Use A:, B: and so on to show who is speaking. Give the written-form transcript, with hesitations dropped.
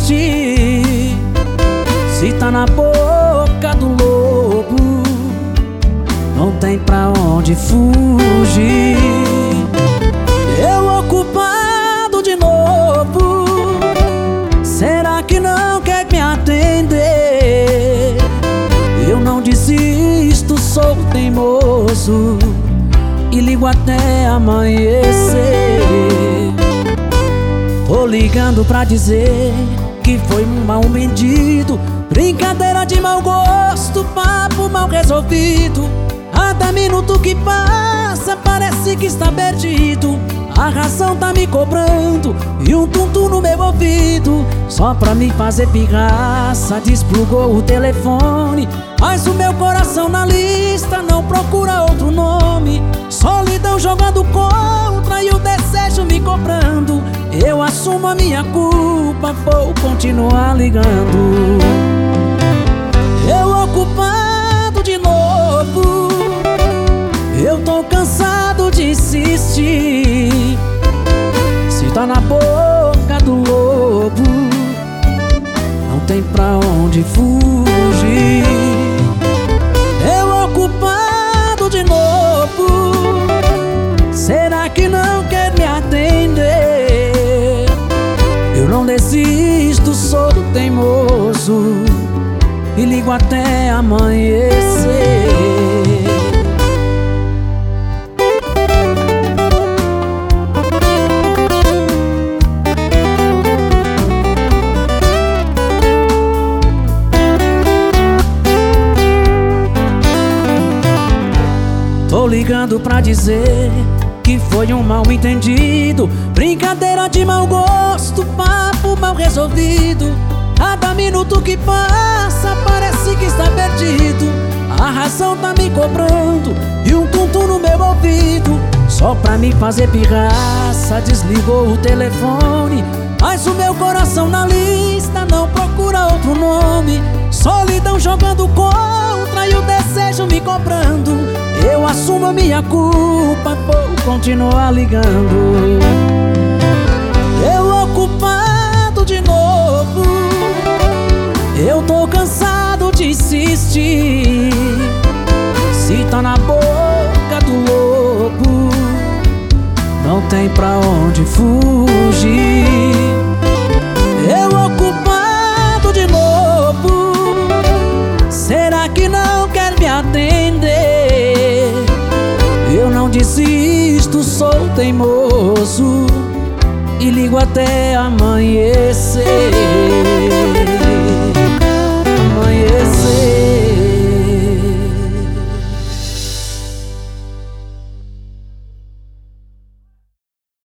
A: desiste. Se tá na boca do lobo, não tem pra onde fugir. Eu ocupado de novo, será que não quer me atender? Eu não desisto, sou teimoso e ligo até amanhecer. Tô ligando pra dizer que foi um mal entendido, brincadeira de mau gosto, papo mal resolvido. Cada minuto que passa parece que está perdido. A razão tá me cobrando e um tum-tum no meu ouvido. Só pra me fazer pirraça desplugou o telefone, mas o meu coração na lista não procura outro nome. Solidão jogando contra e o desejo me cobrando. Eu assumo a minha culpa, vou continuar ligando. Eu ocupado de novo, eu tô cansado de insistir. Se tá na boca do lobo, não tem pra onde fugir. Eu ocupado de novo, será que não quer me atender? Eu não desisto, sou teimoso e ligo até amanhecer. Tô ligando pra dizer que foi um mal entendido, brincadeira de mau gosto, papo mal resolvido. Cada minuto que passa parece que está perdido. A razão tá me cobrando e um tum-tum no meu ouvido. Só pra me fazer pirraça desligou o telefone, mas o meu coração na lista não procura outro nome. Solidão jogando contra e o desejo me cobrando. Eu assumo a minha culpa, vou continuar ligando. Eu ocupado de novo, eu tô cansado de insistir. Se tá na boca do lobo, não tem pra onde fugir. Eu ocupado de novo, será que não quer me atender? Eu não desisto, sou teimoso e ligo até amanhecer.